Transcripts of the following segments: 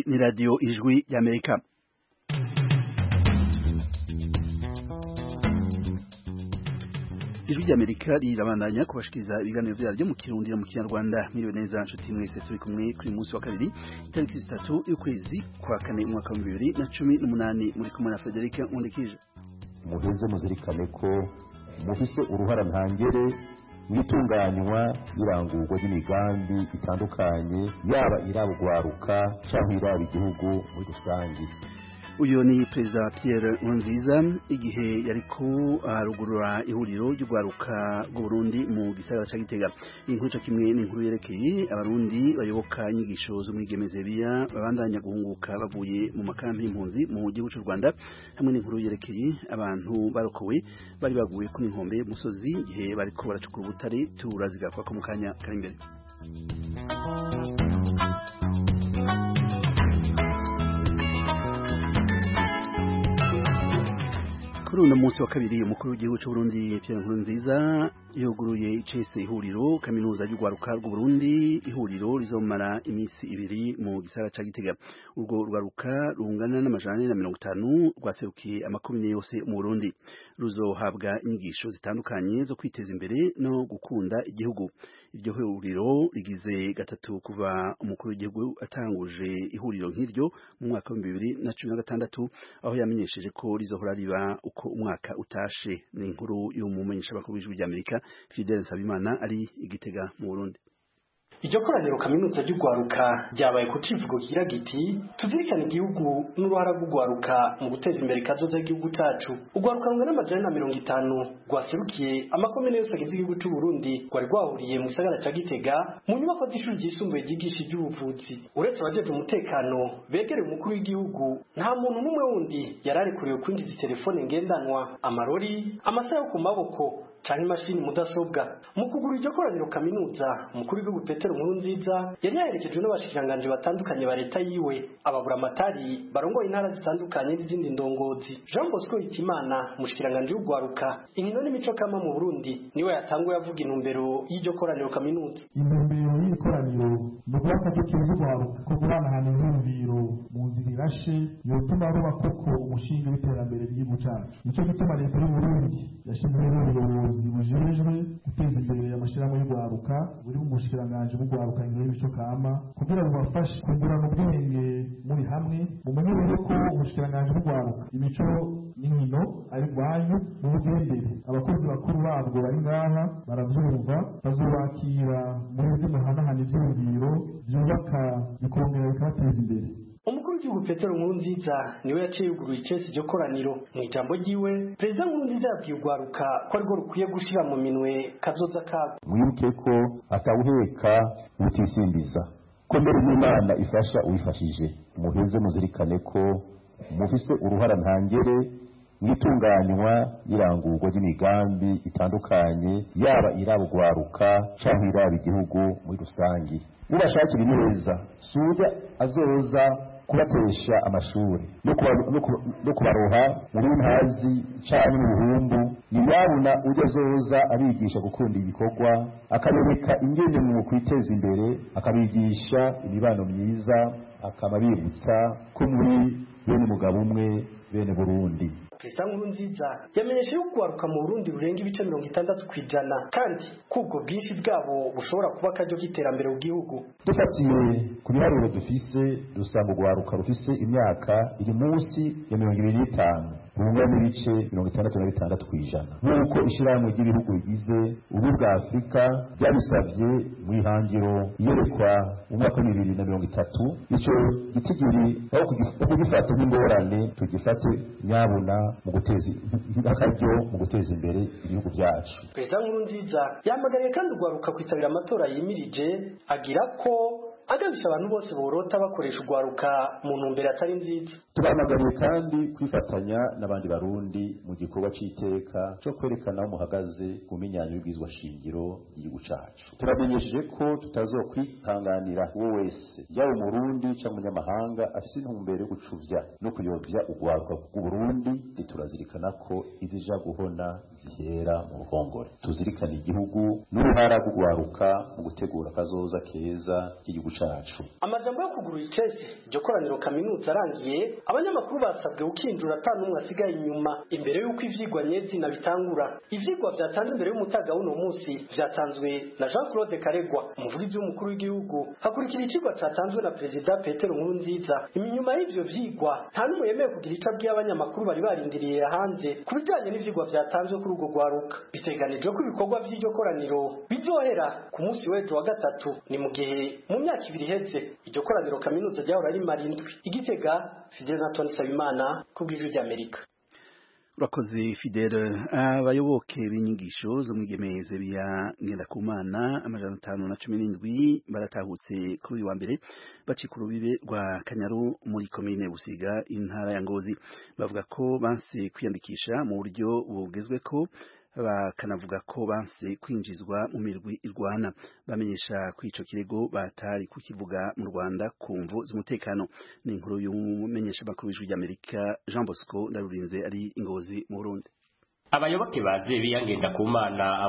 Iyi ni radio Ijwi y'Amerika. Ijwi y'Amerika rirabandanya kubashikiriza ibiganiro byaryo mu Kirundi no mu Kinyarwanda. Mwiriwe neza nshuti mwese turi kumwe kuri munsi wa kabiri itariki 3 y'ukwezi kwa kane umwaka wa 2018 muri kumwe na Frederic Undikije. Muheze muzirikane ko mufise uruhara ntangere mwitunganywa irangurwa ry'imigambi itandukanye yaba irabugwaruka cyangwa iraba igihugu muri rusange. Uyu ni Perezida Pierre Nkurunziza igihe yariko arugurura ihuriro ry'ugwaruka rw'u Burundi mu gisagara ca Gitega. Inkuru kimwe n'inkuru yerekeye abarundi bayoboka inyigisho zo mwigemezebiya babandanya guhunguka bavuye mu makampi y'impunzi mu gihugu cy'u Rwanda, hamwe n'inkuru yerekeye abantu barokowe bari baguye ku inkombe y'umusozi igihe bariko baracukura ubutare. Turazigapfa ko mu kanya kari imbere. Kuri uno munsi wa kabiri umukuru w'igihugu cy'u Burundi Pierre Nkurunziza yuguruye icese ihuriro kaminuza y'ugwaruka rw'u Burundi. Ihuriro rizomara iminsi ibiri mu gisagara ca Gitega. Urwo rwaruka rungana n'amajana 150 rwaserukiye amakomine yose mu Burundi, ruzohabwa inyigisho zitandukanye zo kwiteza imbere no gukunda igihugu. Iryo huriro rigize gatatu kuva umukuru w'igihugu atanguje ihuriro nk'iryo mu mwaka wa 2016, aho yamenyesheje ko rizohora riba uko umwaka utashe. Ni inkuru y'umumenyesha bakuru w'Ijwi ry'Amerika Fidel Nsabimana ari Igitega mu Burundi. Iryo koraniro kaminuza ry'ugwaruka ryabaye ku civugo kigira giti tuzirikana igihugu n'uruhara rw'ugwaruka mu guteza imbere kazoza igihugu cacu. Ugwaruka rungana n'amajana 50 rwaserukiye amakomine yose agize igihugu cy'u Burundi rwari rwahuriye mu gisagara ca Gitega mu nyubako z'ishuri ryisumbuye ryigisha iby'ubuvuzi. Uretse abajeje umutekano begereye umukuru w'igihugu, nta muntu n'umwe wundi yararekuriwe kwinjiza telefone ngendanwa, amarori, amasaha yo ku maboko canke imashini mudasobwa. Mu kugura iryo koraniro kaminuza, umukuru w'igihugu Petero Nkurunziza yari yaherekejwe n'abashikiranganje batandukanye ba leta yiwe, ababura amatari barongoye intara zitandukanye n'izindi ndongozi. Jean Bosco Hitimana, mushikiranganje w'ugwaruka, inkino n'imico kama mu Burundi, niwe yatanguye avuga intumbero y'iryo koraniro kaminuza. Intumbero y'ikoraniro no kubafasha cy'ugwaruka ko guhanahana intumbero mu nzira irashe yotuma ruba koko umushinga w'iterambere ry'igihugu cacu. Nico gituma leta y'u Burundi yashizeho ubuyobozi bujejwe guteza imbere amashirahamwe y'ugwaruka buri mu bushikiranganje bw'ugwaruka inkino y'imico kama kugira ngo bafashe kungurana ubwenge muri hamwe. Mumenye rero ko ubushikiranganje bw'ugwaruka imico n'inkino ari rwanyu mu bugendere. Abakozi bakuru babwo bari ngaha baravyumva, bazobakira muri muhanahana ivyumviro byubaka bikongera bikabateza imbere. Umukuru w'igihugu Petero Nkurunziza niwe yaciye yuguruye icese iryo koraniro. Mu ijambo ryiwe, Perezida Nkurunziza yabwiye ugwaruka ko ariko rukwiye gushira mu minwe kazoza kabo. Mwibuke ko atawuheka utisimbiza, ko mbere n'Imana ifasha uwifashije. Muheze muzirikane ko mufise uruhara ntangere mwitunganywa irangurwa ry'imigambi itandukanye yaba irabugwaruka canke iraba igihugu muri rusange. Mubashakira neza suja azoza kubatesha amashuri no kubaroha muri ntazi cyane mu buhumbu. Niyabona ujya azoza abigisha gukunda ibikorwa, akabereka ingene mu kwiteza imbere, akabigisha imibano myiza, akamabibutsa ko muri bene mugabo umwe bene Burundi. Perezida Nkurunziza yamenyesheje ko ugwaruka mu Burundi rurenga ibice 60% kandi kubwo bwinshi bwabo bushobora kuba akaryo k'iterambere mu gihugu. Dufatiye ku biharuro dufise, dusanga ugwaruka rufise imyaka iri munsi ya 25 runga n'ibice 66 kw'ijana, nk'uko ishirahamwe ry'ibihugu bigize ubu bwa Afrika byabisabye mu ihangiro yerekwa umwaka wa 2030. Ico gitigiri aho kugifata n'ingorane tugifate nyabuna mu guteza akaryo mu guteza imbere ibihugu byacu. Perezida Nkurunziza yamagariye kandi ugwaruka kwitabira amatora yimirije, agira ko agabisha abantu bose borota bakoresha ugwaruka mu ntumbero atari nziza. Turamagariye kandi kwifatanya n'abandi barundi mu gikorwa c'iteka cyo kwerekana umuhagaze ku minyanyo y'ubwizwa shingiro y'igihugu cacu. Turamenyesheje ko tutazokwihanganira uwo wese yaba umurundi cyangwa umunyamahanga afise intumbero yo gucuvya no kuyobya ugwaruka bw'u Burundi. Turazirikana ko izija guhona zihera mu ruhongore. Tuzirikana igihugu n'uruhara rw'ugwaruka mu gutegura kazoza keza y'igihugu gihugu cacu. Amajambo yo kugurura icese iryo koraniro kaminuza arangiye, abanyamakuru basabwe gukinjura atanumwe asigaye inyuma imbere y'uko ivyigwa nyezina bitangura. Ivyigwa vyatanzwe imbere y'umutaga w'uno munsi vyatanzwe na Jean-Claude Karegwa, umuvugizi w'umukuru w'igihugu, hakurikira icigwa catanzwe na Perezida Petero Nkurunziza. Inyuma y'ivyo vyigwa nta n'umwe yemeye kugira ico abwiye abanyamakuru bari barindiriye hanze ku bijanye n'ivyigwa vyatanzwe kuri urwo rwaruka. Biteganijwe ko ibikorwa vy'iryo koraniro bizohera ku munsi w'ejo wa gatatu, ni mu gihe mu myaka ibiri iheze iryo koraniro kaminuza ryahora ari marindwi. Igitega, Fidel Antoine Sabimana ku bw'ijwi ry'Amerika. Urakoze Fidel. Abayoboke b'inyigisho zo mwigemeze bya Ngendakumana 517 baratahutse kuri uyu wa mbere bacikuru bibe rwa Kanyaru muri komine Busiga intara ya Ngozi. Bavuga ko banse kwiyandikisha mu buryo bugezwe ko bakanavuga ko banse kwinjizwa mu mirwi irwana. Bamenyesha ko ico kirego batari kukivuga mu Rwanda kumvo z'umutekano. Ni inkuru y'umumenyesha makuru w'ijwi ry'Amerika Jean Bosco Ndarurinze ari Ingozi mu Burundi. Abayoboke baje Ngendakumana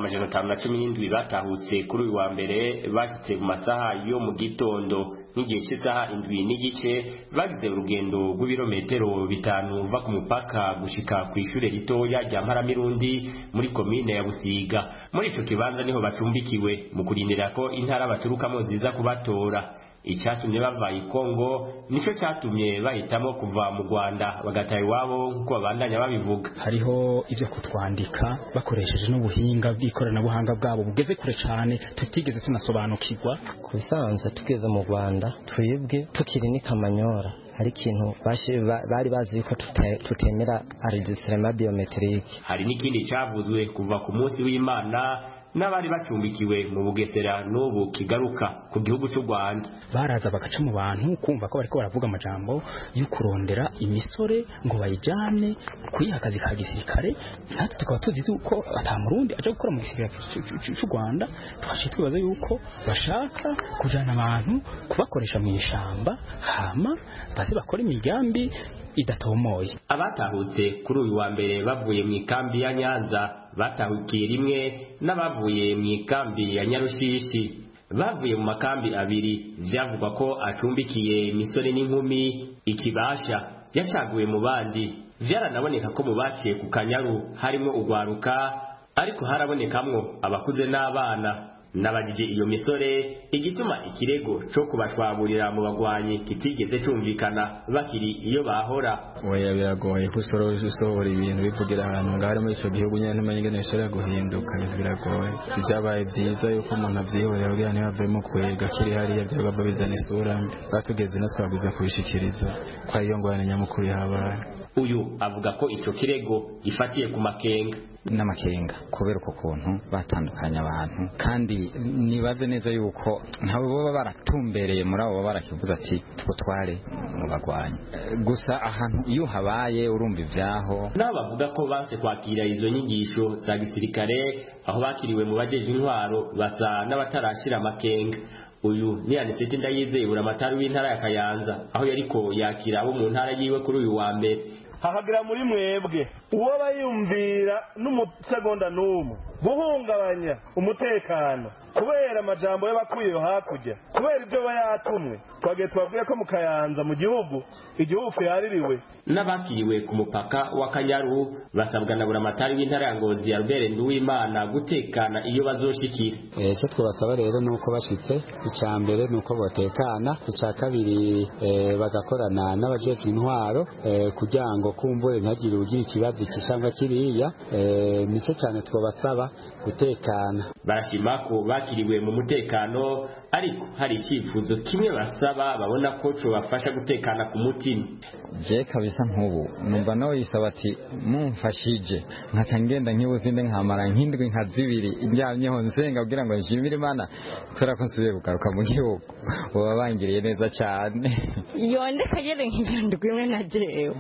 517 batahutse kuri uyu wa mbere bashitse mu masaha yo mu gitondo n'igihe cy'isaha 7 n'igice bagize urugendo rw'ibirometero 5 uva ku mupaka gushika ku ishure ritoya rya Mparamirundi muri komine ya Busiga. Muri ico kibanza niho bacumbikiwe mu kurindira ko intara baturukamo ziza kubatora. Icyatumye bava i Kongo nico cyatumye bahitamo kuva mu Rwanda bagataha iwabo nkuko babandanya babivuga. Hariho ivyo kutwandika bakoresheje n'ubuhinga bw'ikoranabuhanga bwabo bugeze kure cyane tutigeze tunasobanukirwa. Ku bisanzwe tugeze mu Rwanda twebwe tukiri ni Kamanyora hari ikintu bari bazi ko tutemera enregistrement biometrique. Hari n'ikindi cyavuzwe kuva ku munsi w'Imana n'abari bacumbikiwe mu Bugesera n'ubu kigaruka ku gihugu cy'u Rwanda. Baraza bagaca mu bantu kumva ko bariko baravuga amajambo yo kurondera imisore ngo bayijane kwiha akazi ka gisirikare. Natwe tukaba tuzi ko atamurundi aje gukora mu gisirikare cy'u Rwanda, twaje twibaza yuko bashaka kujana abantu kubakoresha mu ishamba hama base bakora imigambi idatomoye. Abatahutse kuri uyu wa mbere bavuye mu ikambi ya Nyanza batahukiye rimwe n'abavuye mu ikambi ya Nyarushishi. Bavuye mu makambi abiri vyavugwa ko acumbikiye imisore n'inkumi. Ikibasha yacaguwe mu bandi. Vyaranaboneka ko mu baciye ku Kanyaru harimo ugwaruka, ariko harabonekamwo abakuze n'abana. Nabajije iyo misore igituma ikirego cyo kubashwaburira mu bagwanyi kitigeze cumvikana bakiri iyo bahora. Oya biragoye kusohora ibintu bivugira ahantu ngare muri ico gihugu nyene ntumenye ingene bishobora guhinduka, biragoye. Byabaye vyiza yuko umuntu avyihorera kugira ntibavemo kwega kiri hariya vyagava bizana isura mbi. Batugeze no twabwiza kubishikiriza kwa iyo ngwane nyamukuru yabaye. Uyu avuga ko ico kirego gifatiye ku makenga n'amakenga kubera uko kuntu batandukanya abantu, kandi nibaze neza yuko ntabo baba baratumbereye muri abo barakivuza ati tware mu bagwanyi gusa ahantu iyo habaye urumva ivyaho. Nabo bavuga ko banse kwakira izo nyigisho za gisirikare aho bakiriwe mu bajeje intwaro basa n'abatarashira amakenga. Uyu ni Aniseti Ndayizeye buramatari w'intara ya Kayanza aho yariko yakira abo mu ntara yiwe kuri uyu wa mbere. Hakagira muri mwebwe uwo bayumvira n'umusegonda n'umwe guhungabanya umutekano kubera amajambo y'abakuye hakurya, kubera ibyo bayatumwe. Twagiye tubabwiye ko mu Kayanza mu gihugu igihugu yaririwe. N'abakiriwe ku mupaka wa Kanyaru basabwa na buramatari w'intara ya Ngozi Albert Nduwimana gutekana iyo bazoshikira. Icyo twabasaba rero nuko bashitse, icya mbere nuko botekana, icya kabiri bagakorana n'abajejwe intwaro kugira ngo kumbure ntagire ugira ikibazo kishanga kiriya. Nico cyane twabasaba gutekana. Barashima ko bakiriwe mu mutekano, ariko hari icyifuzo kimwe basaba babona ko cyo bafasha gutekana ku mutima. Je kabisa nk'ubu numva nawe yisaba ati mumfashije nkaca ngenda nk'ibuzinde nkamara nk'indwi nka zibiri indyamyeho nsenga kugira ngo nshimire Imana kubera ko nsubiye kugaruka mu gihugu. Baba bangiriye neza cyane. Yondeka yere nk'indwi imwe na jewe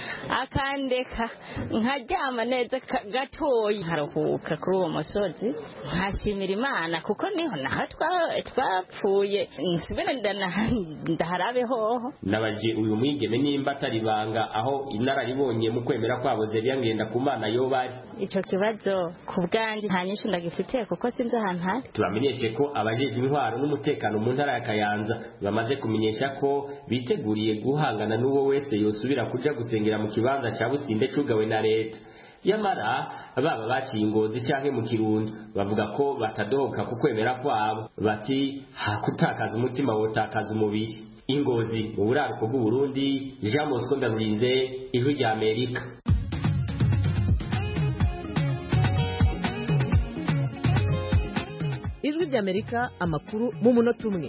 akandeka nkaryama neza gatoyi nkaruhuka kuri uwo musozi nkashimira Imana kuko kuko niho naho twapfuye nsubire ndaharabe hoho. Nabaje uyu mwigeme nimba ataribanga aho inararibonye mu kwemera kwabo Zeria Ngendakumana yo bari. Ico kibazo ku bwanjye nta nyinshi ndagifite kuko sinzi ahantu hari. Tubamenyeshe ko abajeje intwaro n'umutekano mu ntara ya Kayanza bamaze kumenyesha ko biteguriye guhangana n'uwo wese yosubira kuja gusengera mu kibanza cya Businde cugawe na leta. Yamara baba baciye Ingozi canke mu Kirundo bavuga ko batadohoka ku kwemera kwabo, bati hakutakaza umutima wotakaza umubiri. Ingozi mu buraruko bw'u Burundi, Jean Bosco Ndarurinze, Ijwi rya Amerika. Ijwi rya Amerika, amakuru mu munota umwe.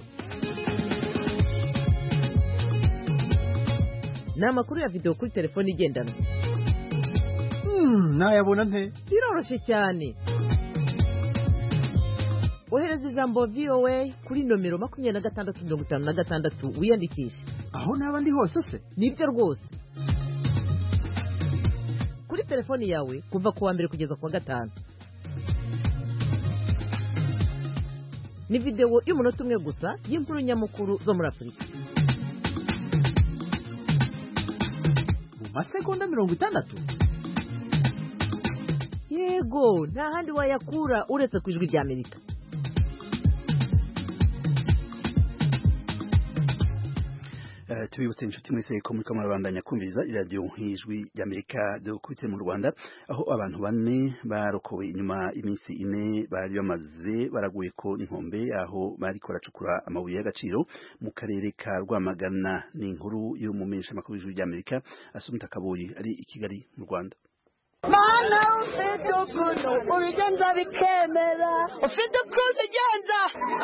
Ni amakuru ya video kuri telefone igendanwa. Nayabona nte? Biroroshye cyane. Ohereza ijambo VOA kuri nomero 2656 wiyandikishe. Aho naba ndi hose se? Nibyo rwose. Kuri telefone yawe kuva kuwa mbere kugeza kuwa gatanu. Ni video y'umunota umwe gusa y'inkuru nyamukuru zo muri Afurika. Mu masegonda 60? Yego, nta handi wayakura uretse ku Ijwi rya Amerika. Tubibutse inshuti mwese ko muri kamurabandanya kumviriza iradiyo Ijwi rya Amerika dukubite mu Rwanda aho abantu bane barokowe inyuma iminsi 4 bari bamaze baraguye ko inkombe aho bari koracukura amabuye y'agaciro mu karere ka Rwamagana. Ni inkuru yo mu mesha makuru y'Ijwi rya Amerika Asumta Kaboyi ari i Kigali mu Rwanda. Mana ufite ukuntu ubigenza bikemera, ufite ukuntu ugenza.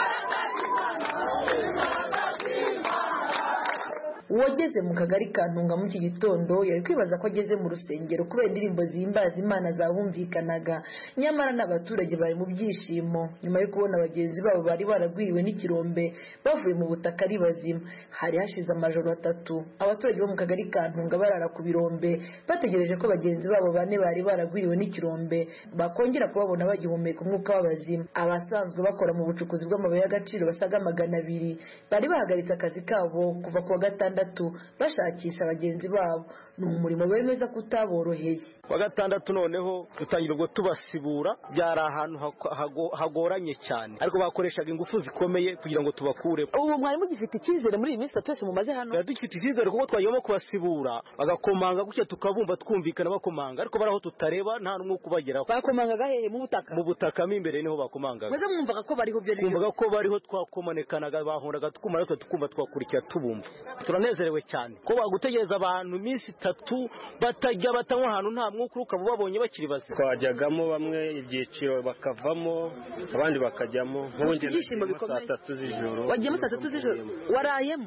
Uwageze mu kagari ka Ntunga mu iki gitondo yari kwibaza ko ageze mu rusengero kubera indirimbo zihimbaza Imana zabumvikanaga, nyamara n'abaturage bari mu byishimo nyuma yo kubona bagenzi babo bari baragwiriwe n'ikirombe bavuye mu butaka ari bazima. Hari hashize amajoro 3 abaturage bo mu kagari ka Ntunga barara ku birombe bategereje ko bagenzi babo bane bari baragwiriwe n'ikirombe bakongera kubabona bagihumeka umwuka w'abazima. Abasanzwe bakora mu bucukuzi bw'amabuye y'agaciro basaga 200 bari bahagaritse akazi kabo kuva ku wa gatandatu bashakisha bagenzi babo. Ni umurimo bemeza kutaboroheye. Wa gatandatu noneho dutangira ubwo tubasibura, byari ahantu hagoranye cyane ariko bakoreshaga ingufu zikomeye kugira ngo tubakure. Ubu mwari mugifite icyizere muri iyi minsi twese mumaze hano? Dufite icyizere kuko twagiyemo kubasibura bagakomanga gutya tukabumva twumvikana bakomanga ariko baraho tutareba nta numwe kubageraho. Bakomangaga hehe mu butaka? Mu butaka imbere niho bakomangaga. Mweze mwumvaga ko bariho byo? Twumvaga ko bariho twakomanekanaga bahondaga tukuma ariko tukumva twakurikira tubumva. Turanezerewe cyane ko bagutegereza abantu iminsi 3 batajya batanywa ahantu nta mwuka ukaba babonye bakiri bazima. Twajyagamo bamwe ibyiciro bakavamo abandi bakajyamo nk'ubundi saa 3 z'ijoro. Wajyemo saa 3 z'ijoro warayemo?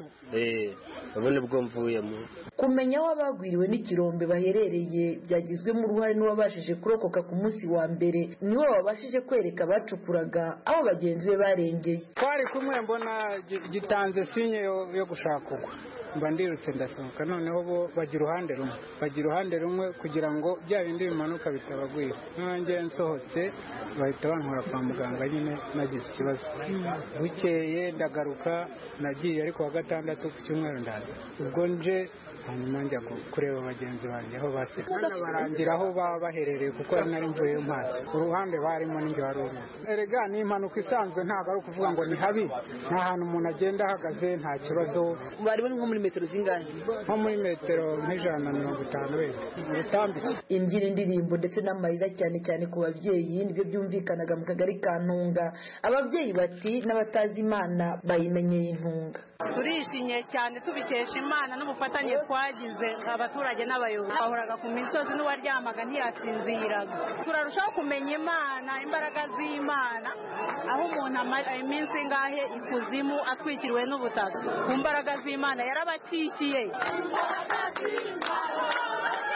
Abone bwo mvuyemo. Kumenya aho abagwiriwe n'ikirombe baherereye byagizwemo uruhare n'uwabashije kurokoka ku munsi wa mbere, niwe wabashije kwereka abacukuraga aho bagenzi be barengeye. Twari kumwe mbona gitanze sinye yo gushaka kugwa, mba ndirutse ndasohoka, noneho bo bagira uruhande rumwe kugira ngo bya bindi bimanuka bitabagwira. Nanjye nsohotse bahita bankora kwa muganga, nyine nagize ikibazo. Bukeye ndagaruka, nagiye ariko wa gatandatu ku cyumweru ndaza. Ubwo nje hanyuma njya kureba bagenzi banjye aho barangira aho baba baherereye kuko nari mvuyeyo mpazi. Uruhande barimo n'injye wari uri. Erega ni impanuka isanzwe, ntabwo ari ukuvuga ngo ni habi. Nta hantu umuntu agenda ahagaze nta kibazo. Bari nko muri metero zingahe? Nko muri metero nk'ijana wenda urutambitse. Imbyino, indirimbo ndetse n'amarira cyane cyane ku babyeyi nibyo byumvikanaga mu kagari ka Ntunga. Ababyeyi bati n'abatazi Imana bayimenyeye intunga. Turishimye cyane tubikesha Imana n'ubufatanye twagize abaturage n'abayobozi. Bahoraga ku misozi n'uwaryamaga ntiyasinziraga. Turarushaho kumenya Imana, imbaraga z'Imana, aho umuntu iminsi ngahe ikuzimu atwikiriwe n'ubutaka. Ku mbaraga z'Imana yarabacikiye.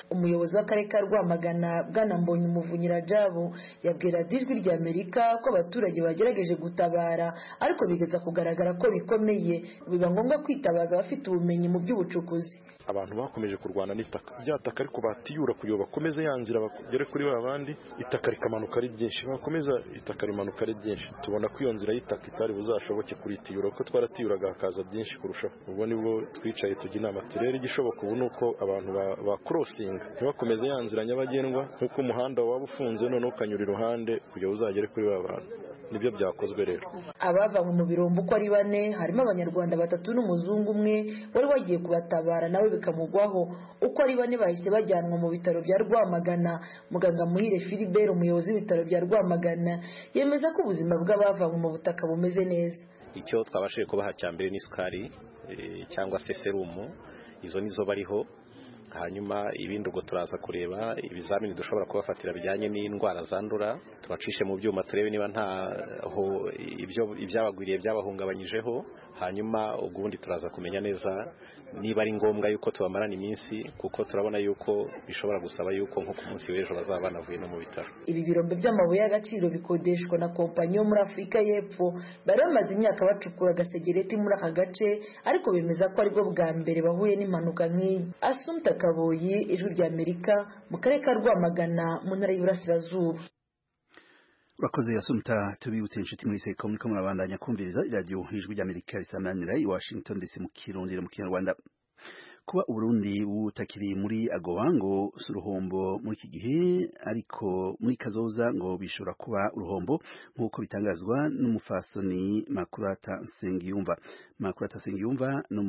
umuyobozi w'akarere ka Rwamagana Bwana Mbonyi Umuvunyi Rajabu yabwira Ijwi rya Amerika ko abaturage bagerageje gutabara ariko bigeza kugaragara ko bikomeye biba ngombwa kwitabaza abafite ubumenyi mu by'ubucukuzi. Abantu bakomeje kurwana n'itaka ryataka ariko batiyura kuyo bakomeze yanzira bagere kuri babandi itaka rikamanuka ari byinshi bakomeza itaka rimanuka ari byinshi tubona ko iyo nzira y'itaka itari buzashoboke kuritiyura ko twaratiyuraga hakaza byinshi kurushaho ubwo nibwo twicaye tujya inama turere igishoboka ubu nuko abantu ba crossinga ntibakomeze yanzira nyabagendwa nkuko umuhanda waba ufunze none ukanyura iruhande kugira uzagere kuri babandi nibyo byakozwe rero. Abavanywe mu birombo uko ari 4 harimo abanyarwanda 3 n'umuzungu umwe wari wagiye kubatabara nawe bikamugwaho uko ari 4 bahise bajyanwa mu bitaro bya Rwamagana. Muganga Muhire Philibert umuyobozi w'ibitaro bya Rwamagana yemeza ko ubuzima bw'abavanywe mu butaka bumeze neza. Icyo twabashije kubaha cyambere ni sukari cyangwa se serumu izo nizo bariho hanyuma ibindi ubwo turaza kureba ibizamini dushobora kubafatira bijyanye n'indwara zandura tubacishe mu byuma turebe niba ntaho ibyabagwiriye byabahungabanyijeho hanyuma ubundi turaza kumenya neza niba ari ngombwa yuko tubamarana iminsi kuko turabona yuko bishobora gusaba yuko nko ku munsi w'ejo bazaba banavuye no mu bitaro. Ibi birombe by'amabuye y'agaciro bikodeshwa na kompanyi yo muri Afurika y'Epfo bari bamaze imyaka bacukura gasegereti muri aka gace ariko bemeza ko aribwo bwa mbere bahuye n'impanuka nk'iyi. Assumpta Kaboyi, Ijwi rya Amerika mu karere ka Rwamagana mu ntara y'Iburasirazuba. Urakoze Assumpta, tubibutse inshuti muri seko muri ko murabandanya kumviriza iradiyo Ijwi rya Amerika risamanira i Washington DC mu Kirundi mu Kinyarwanda. Kuba Uburundi butakiri muri AGOA ngo suruhombo muri iki gihe ariko muri kazoza ngo bishobora kuba uruhombo nkuko bitangazwa n'umufasoni Makurata Nsengiyumva. Makurata Nsengiyumva no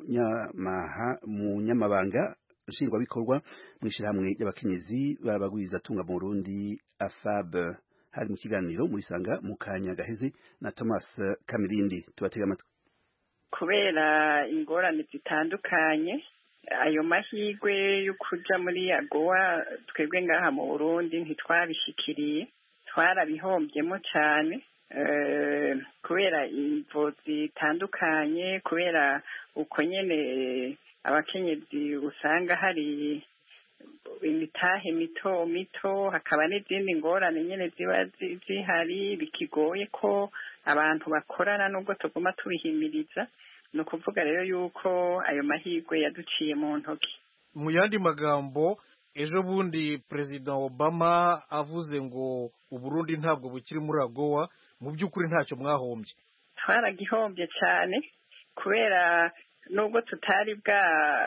munyamabanga nshingwabikorwa mu ishyirahamwe ry'abakenyezi babagwiza tunga mu Burundi AFAB. Hari mu kiganiro muri sanga mu kanya gaheze na Thomas Kamirindi tubatega amatwi. Kubera ingorane zitandukanye ayo mahirwe yo kuja muri AGOA twebwe ngaha mu Burundi ntitwabishikiriye twarabihombyemo cyane kubera imvo zitandukanye kubera uko nyene abakenyezi usanga hari imitahe mito mito hakaba n'izindi ngorane nyene ziba zihari bikigoye ko abantu bakorana nubwo tuguma tubihimiriza no kuvuga rero yuko ayo mahirwe yaduciye mu ntoki. Mu yandi magambo ejo bundi President Obama avuze ngo Uburundi ntabwo bukiri muri AGOA mu by'ukuri ntacyo mwahombye. Twaragihombye cyane kubera nubwo tutari bwa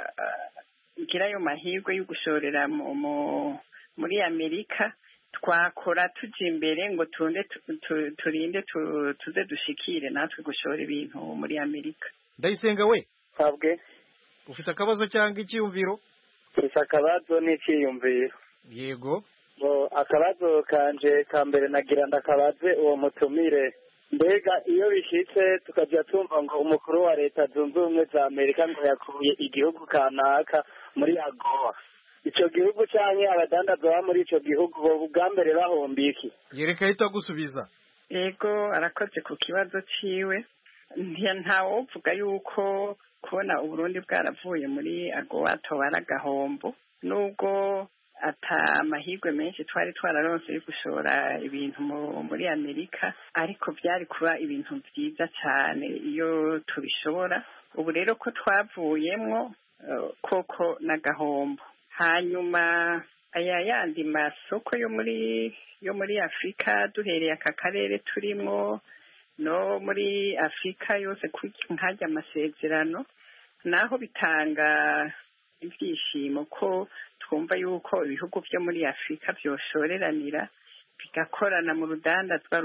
gira ayo mahirwe yo gushorera muri Amerika twakora tujya imbere ngo turinde tuze dushikire natwe gushora ibintu muri Amerika. Ndayisenga we sabwe ufite akabazo cyangwa icyiyumviro? Ufite akabazo n'icyiyumviro. Yego akabazo kanje ka mbere nagira ndakabaze uwo mutumire mbega iyo bishitse tukajya tumva ngo umukuru wa leta zunze ubumwe za Amerika ngo yakuye igihugu kanaka muri AGOA ico gihugu cyanye abadandaza ba muri ico gihugu bo bwa mbere bahomba iki? Yereka ahita gusubiza. Yego arakoze ku kibazo ciwe ntawovuga yuko kubona Uburundi bwaravuye muri AGOA tobara gahombo nubwo ata amahirwe menshi twari twararonse yo gushora ibintu muri Amerika ariko byari kuba ibintu byiza cyane iyo tubishobora. Ubu rero ko twavuyemwo koko na gahombo hanyuma aya yandi masoko yo muri Afrika duhereye aka karere turimo no muri Afrika yose nkajya amasezerano naho bitanga ibyishimo ko twumva yuko ibihugu byo muri Afrika byoshoreranira bigakorana mu rudandazwa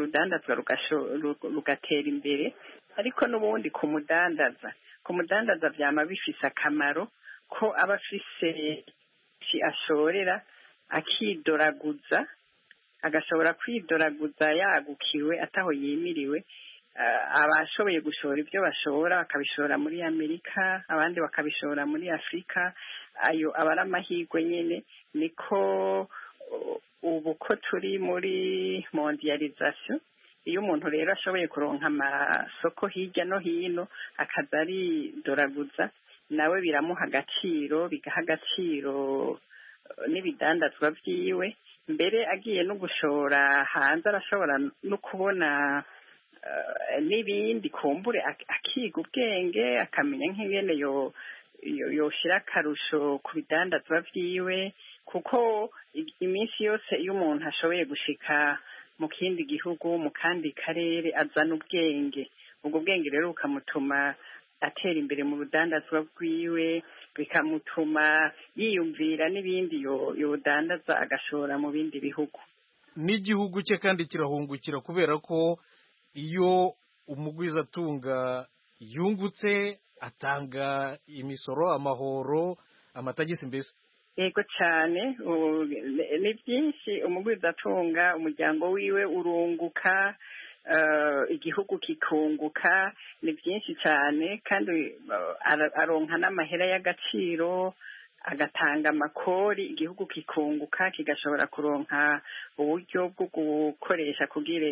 rugatera imbere ariko n'ubundi ku mudandaza byama bifise akamaro ko aba afise ashorera akidoraguza agashobora kwidoraguza yagukiwe ataho yimiriwe abashoboye gushora ibyo bashora bakabishora muri Amerika abandi bakabishora muri Afrika ayo abara amahirwe nyene niko ubu ko turi muri mondialisation iyo umuntu rero ashoboye kuronka amasoko hirya no hino akaza ari doraguza nawe biramuha agaciro bigaha agaciro n'ibidandazwa vyiwe, mbere agiye no gushora hanze arashobora no kubona n'ibindi kumbure akiga ubwenge akamenya nk'ingene yoshira akarusho ku bidandazwa vyiwe, kuko iminsi yose iyo umuntu ashoboye gushika mu kindi gihugu mu kandi karere azana ubwenge, ubwo bwenge rero bukamutuma atera imbere mu rudandazwa rwiwe, bikamutuma yiyumvira n'ibindi yodandaza agashora mu bindi bihugu. N'igihugu cye kandi kirahungukira kubera ko iyo umugwizatunga yungutse atanga imisoro, amahoro, amatagisi mbese. Yego cyane, ni byinshi umugwizatunga, umuryango wiwe urunguka, igihugu kikunguka, ni byinshi cyane, kandi aronka n'amahera y'agaciro, agatanga amakori, igihugu kikunguka, kigashobora kuronka uburyo bwo gukoresha kugira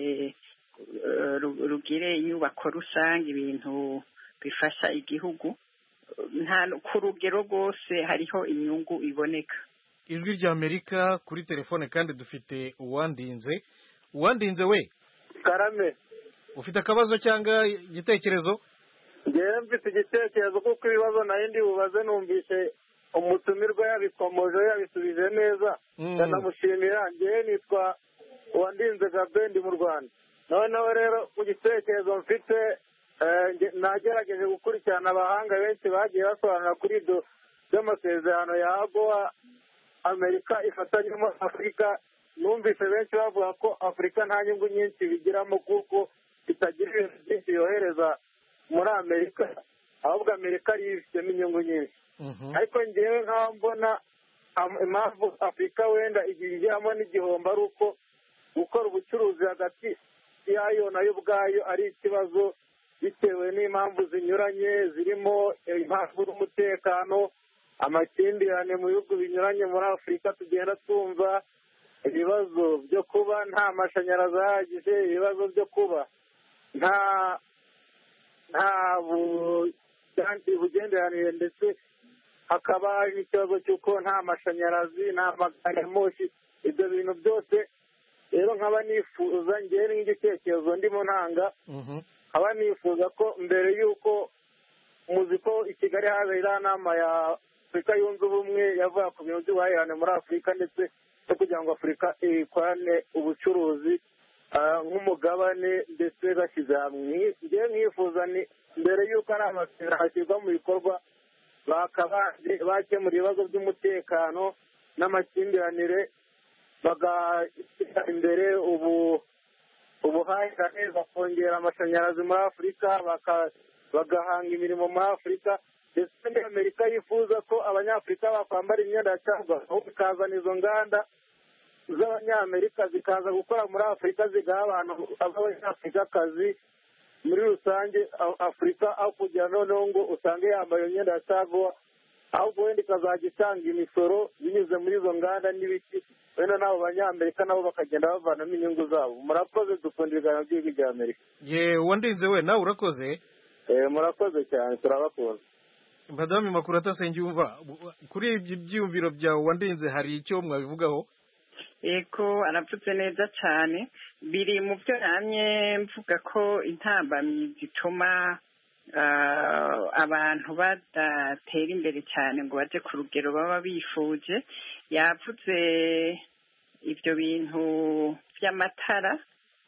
rugire inyubako rusange, ibintu bifasha igihugu. Ku rugero rwose hariho inyungu iboneka. Ijwi ry'Amerika kuri telefone kandi dufite Uwandinze. Uwandinze we Karame, ufite akabazo cyangwa igitekerezo? ngewe mfite igitekerezo kuko ibibazo nari bubaze numvise umutumirwa yabikomoje yabisubije neza, ndanamushimira. ngewe nitwa Uwandinze Gabendi mu Rwanda. noneho rero mu gitekerezo mfite nagerageje gukurikirana abahanga benshi bagiye basobanura kuri ibyo by'amasezerano ya AGOA Amerika ifatanyemo Afurika. Numvise benshi bavuga ko Afurika nta nyungu nyinshi bigiramo kuko itagira ibintu byinshi yohereza muri Amerika, ahubwo Amerika ariyo ifitemo inyungu nyinshi. ariko ngewe nk'aho mbona impamvu Afurika wenda igiramo n'igihombo ari uko gukora ubucuruzi hagati yayo nayo ubwayo ari ikibazo, bitewe n'impamvu zinyuranye zirimo impamvu z'umutekano, amakimbirane mu bihugu binyuranye muri Afurika. Tugenda twumva ibibazo byo kuba nta mashanyarazi ahagije, ibibazo byo kuba nta bugenderanire, ndetse hakaba hari n'ikibazo cy'uko nta mashanyarazi, nta magare ya moshi. Ibyo bintu byose rero nkaba nifuza, ngewe n'igitekerezo ndimo ntanga, nkaba nifuza ko mbere y'uko muzi ko i Kigali habera inama ya Afurika yunze ubumwe yavuga ku bintu by'ubuhahirane muri Afurika, ndetse no kugira ngo Afurika ikorane ubucuruzi nk'umugabane ndetse bashyize hamwe. ngewe nkifuza ni mbere y'uko ari amasezerano ashyirwa mu bikorwa bakemura ibibazo by'umutekano n'amakimbirane, bagashyira imbere ubuhahirane, bakongera amashanyarazi muri Afurika, bagahanga imirimo muri Afurika. ndetse muri Amerika yifuza ko Abanyafurika bakwambara imyenda ya caguwa, aho bikazana izo nganda z'Abanyamerika zikaza gukora muri Afurika, zigaha abantu b'Abanyafurikakazi muri rusange. Afurika aho kugira noneho ngo usange yambaye imyenda ya caguwa, ahubwo wenda ikazajya itanga imisoro binyuze muri izo nganda n'ibiki, wenda n'abo Banyamerika nabo bakagenda bavanamo inyungu zabo. Murakoze, dukunda ibiganiro by'Ijwi ry'Amerika. Uwandinze we nawe urakoze. Murakoze cyane, turabakunda. Madame Makurata Nsengiyumva, kuri ibyo byiyumviro byawe Uwandinze hari icyo mwabivugaho? Eko aravuze neza cyane, biri mu byo namye mvuga ko intambamyi zituma abantu badatera imbere cyane ngo baje ku rugero baba bifuje. Yavuze ibyo bintu by'amatara,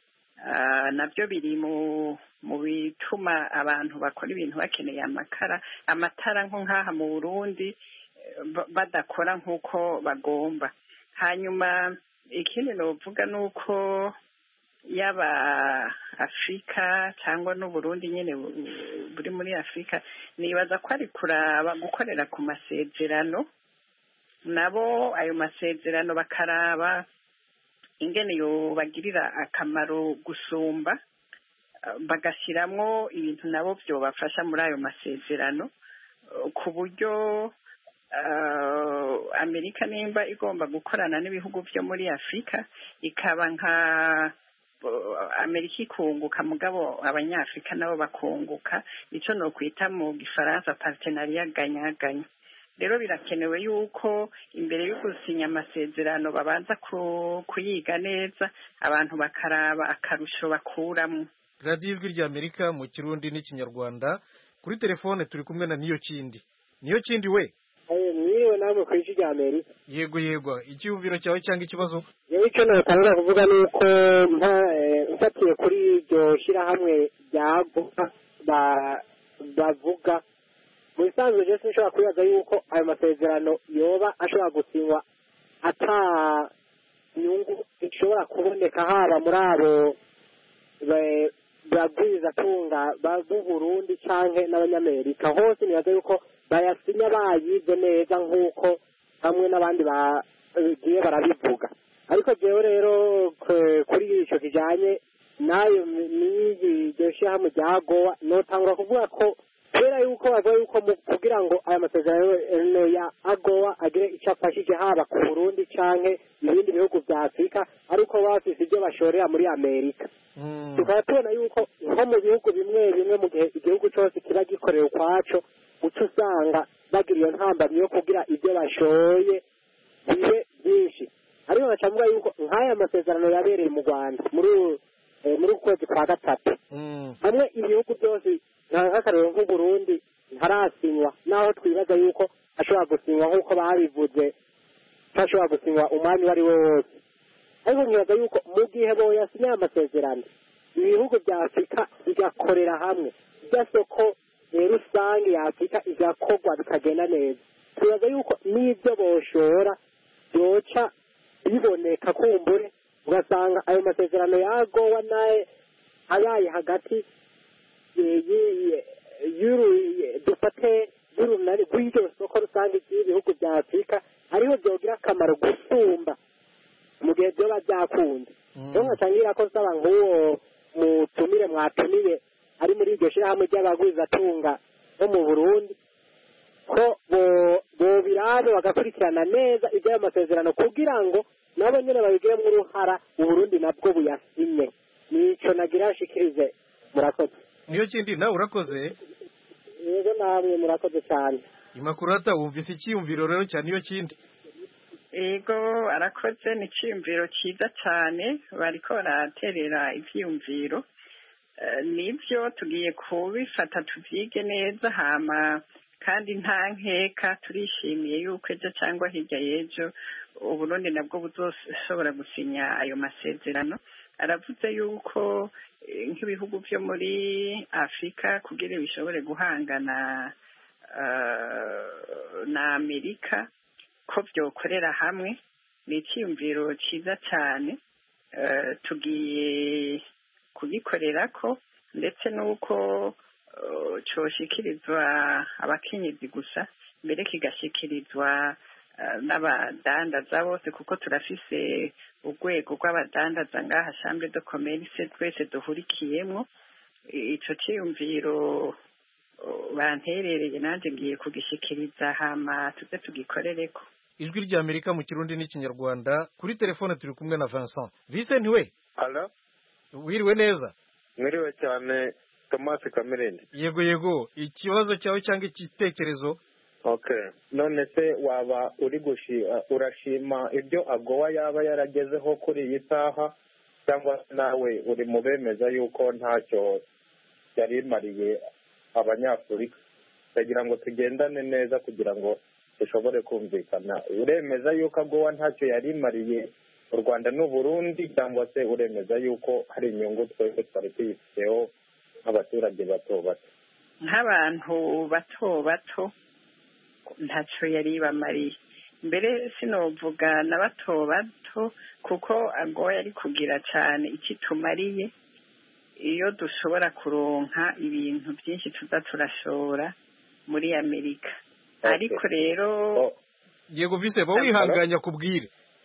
nabyo biri mu bituma abantu bakora ibintu bakeneye amatara nko nk'aha mu Burundi badakora nk'uko bagomba. Hanyuma ikindi novuga ni uko yaba Afurika cyangwa n'Uburundi nyine buri muri Afurika, nibaza ko ari kuraba gukorera ku masezerano, nabo ayo masezerano bakaraba ingene yobagirira akamaro gusumba, bagashyiramo ibintu nabo byobafasha muri ayo masezerano, ku buryo Amerika nimba igomba gukorana n'ibihugu byo muri Afurika, ikaba nka Amerika ikunguka mugabo Abanyafurika nabo bakunguka, icyo no kwita mu Gifaransa partenariat gagnant-gagnant. rero birakenewe yuko imbere yo gusinya amasezerano babanza kuyiga neza abantu bakaraba akarusho bakuramo. radiyo ijwi ry'Amerika mu Kirundi n'Ikinyarwanda. Kuri telefone turi kumwe na Niyo Kindi we. Niyo namwe ku ijwi ry'Amerika. Yego icyumviro cyawe cyangwa ikibazo? Yewe icyo natanga kuvuga ni uko mfatiye kuri iryo shyirahamwe rya bavuga mu bisanzwe je sinshobora kwibaza yuko ayo masezerano yoba ashobora gusinywa ata nyungu ishobora kuboneka haba muri abo bagwiza tunga b'u Burundi canke n'abanyamerika. Hose nibaza yuko bayasinya bayize neza nk'uko hamwe n'abandi bagiye barabivuga. Ariko jewe rero kuri ico kijanye nayo n'iryo shyirahamwe rya AGOA notangura kuvuga ko kubera yuko bavuga yuko kugira ngo aya masezerano ya AGOA agire icyo afashije haba ku Burundi canke ibindi bihugu vya Afurika ariko bafise ibyo bashorera muri Amerika. Tukaba tubona yuko nko mu bihugu bimwe mu gihe igihugu cyose kiba gikorera ukwaco uca usanga bagira iyo ntambamyi yo kugira ibyo bashoye bibe byinshi. Ariko bacavuga yuko nk'aya masezerano yabereye mu Rwanda muri ukwezi kwa gatatu hamwe ibihugu byose nk'akarero nk'u Burundi ntarasinywa naho twibaza yuko ashobora gusinywa nk'uko babivuze ashobora gusinywa umwanya uwo ari we wose. Ariko nkibaza yuko mu gihe boyasinya amasezerano ibihugu bya Afurika bigakorera hamwe irya soko rusange ya Afurika igakorwa bikagenda neza, twibaza yuko n'ibyo boshora byoca biboneka kumbure ugasanga ayo masezerano ya AGOA naye abaye hagati dufate y'urunani rw'iryo soko rusange ry'ibihugu bya Afurika ariho byogira akamaro gusumba mu gihe byoba byakunze. rero nkacangira ko saba nk'uwo mutumire mwatumiye ari muri iryo shyirahamwe ry'abagwizatunga bo mu Burundi ko bobirabe bagakurikirana neza ibyo masezerano kugira ngo nabo nyene babigiremo uruhara Uburundi nabwo buyasinye. Nico nagira shikirize. Murakoze. Niyo Kindi nawe urakoze. Yego namwe murakoze cyane. Imakurata wumvise icyumviro rero cyane Niyo Kindi. Ego arakoze ni cyumviro cyiza cyane bariko baraterera ivyumviro. Nivyo tugiye kubifata tuvyige neza hama kandi nta nkeka turishimiye yuko ejo cyangwa hirya y'ejo Uburundi nabwo buzoshobora gusinya ayo masezerano. Aravuze yuko nk'ibihugu byo muri Afrika kugira bishobore guhangana na Amerika ko byokorera hamwe. Ni icyumviro cyiza cyane tugiye kugikorera ko ndetse nuko coshikirizwa abakenyezi gusa mbere kigashikirizwa n'abadandaza bose kuko turafise urwego rw'abadandaza ngaha chambre de commerce twese duhurikiyemo. Ico cyumviro banterereye nanje ngiye kugishikiriza hama tuze tugikorereko. Ijwi ry'Amerika mu Kirundi n'Ikinyarwanda. Kuri telefone turi kumwe na Vincent. Vincent we? Hello? Wiriwe neza? Mwiriwe cyane Thomas Kamirindi. Yego ikibazo cyawe cyangwa igitekerezo? Okay, none se waba uri urashima ibyo AGOA yaba yaragezeho kuri iyi saha cyangwa nawe uri mu bemeza yuko ntacyo yari imariye abanyafurika? Kugira ngo tugendane neza kugira ngo dushobore kumvikana, uremeza yuko AGOA ntacyo yari imariye u Rwanda n'u Burundi cyangwa se uremeza yuko hari inyungu twese twari tuyifiteho nk'abaturage bato bato? Nk'abantu bato bato ntacyo yari bamariye. Mbere sinovuga na bato bato kuko AGOA yari kugira cyane iki tumariye iyo dushobora kuronka ibintu byinshi tuza turashora muri Amerika. Ariko rero yego vise bo wihanganya kubwire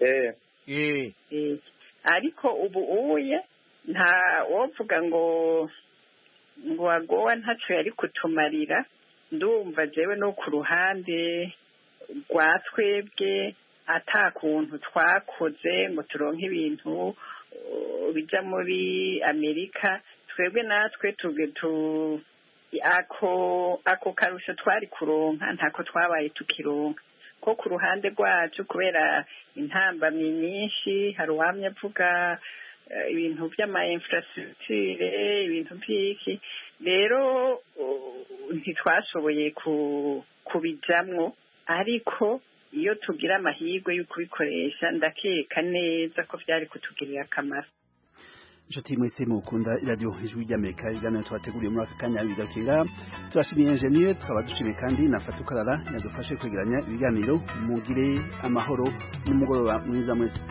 ariko ubu uye nta wovuga ngo AGOA ntacyo yari kutumarira. Ndumva jewe no ku ruhande rwa twebwe atakuntu twakoze ngo turonke ibintu bija muri Amerika. Twebwe natwe ako karusho twari kuronka ntako twabaye tukironka ko ku ruhande rwacu kubera intambamyi nyinshi hari uwamye avuga ibintu by'ama infrastructure ibintu by'iki rero ntitwashoboye kubijamwo ariko iyo tugira amahirwe yo kubikoresha ndakeka neza ko byari kutugirira akamaro. Inshuti mwese mukunda radio Ijwi ry'Amerika igana twateguriye muri aka kanya bigarukinga turashimiye engineer tukaba dushimiye kandi na Fatukarara yadufashe kwegeranya ibiganiro mugire amahoro n'umugoroba mwiza mwese.